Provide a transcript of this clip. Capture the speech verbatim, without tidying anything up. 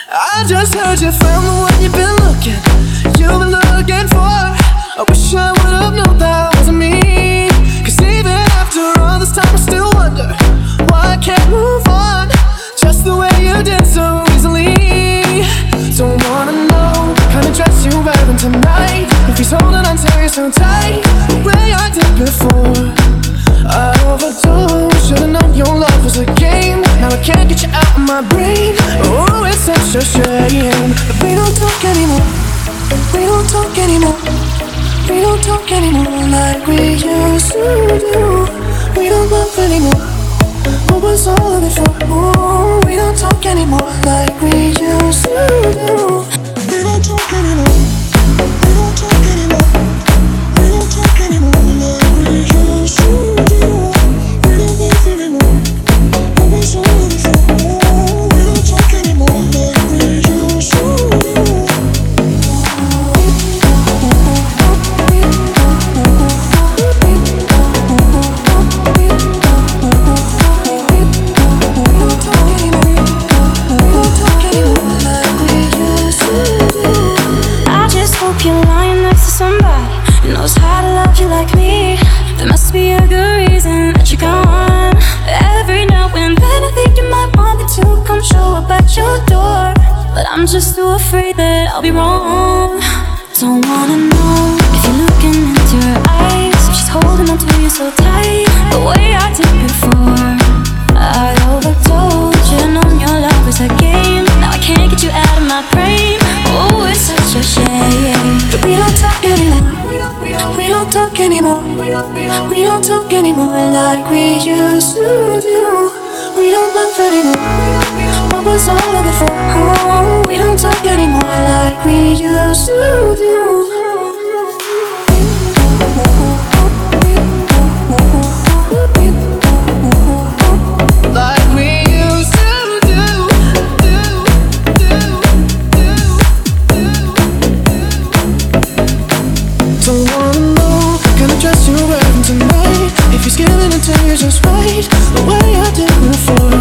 I just heard you found the one you've been looking, you've been looking for. I wish I would've known that wasn't me. Cause even after all this time I still wonder why I can't move on just the way you did so easily. Don't wanna know what kind of dress you're wearing tonight, if he's holding on to you so tight the way I did before. I overdosed, should've known your love was a game. Now I can't get you out of my brain. Oh, it's such a shame that we don't talk anymore. We don't talk anymore. We don't talk anymore like we used to do. We don't love anymore. What was all of it for? Oh, we don't talk anymore like we used to do. We don't talk anymore. We don't talk anymore. We don't talk anymore like we used to do. We don't love anymore. What was all of it for? Oh, we don't talk anymore like we used to do. You're lying next to somebody who knows how to love you like me. There must be a good reason that you're gone. Every now and then I think you might want me to come show up at your door, but I'm just too afraid that I'll be wrong. Don't wanna know if you're looking into her eyes, if she's holding on to you so tight the way I did before. I overdosed, should've known your love was a game. Now I can't get you out of my brain. Oh, it's such a shame that we don't talk anymore. We don't talk anymore. We don't talk anymore like we used to do. We don't love anymore. What was all of it for? Oh, we don't talk anymore like we used to do. Don't wanna know what kind of dress you're wearing tonight, if he's giving it to you just right the way I did before.